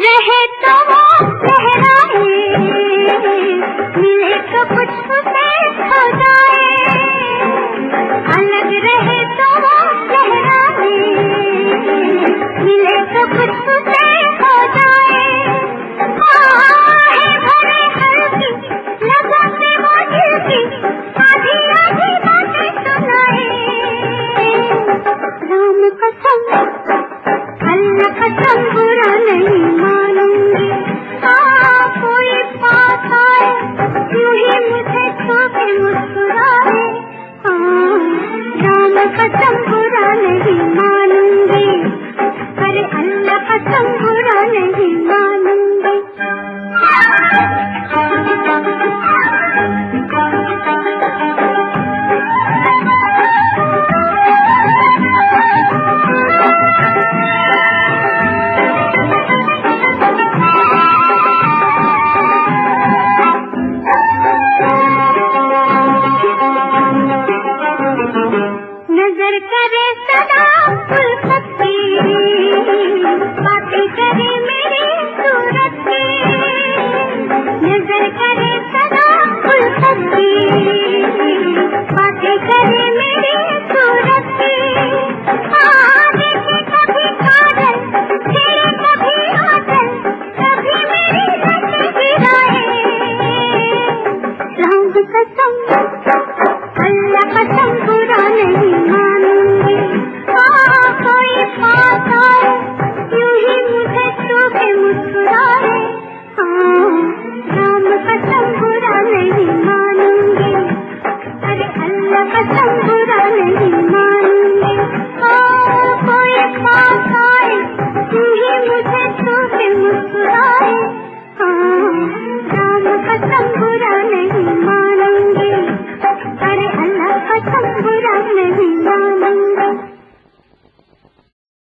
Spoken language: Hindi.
रहे तो वो लहराए, मिले तो कुछ उसे हो जाए। अलग रहे तो वो लहराए, मिले तो कुछ उसे हो जाए। आहे भरे हल्की लगाते वो दिल की, आधी आधी बातें सुनाए। राम कसम अल्लाह कसम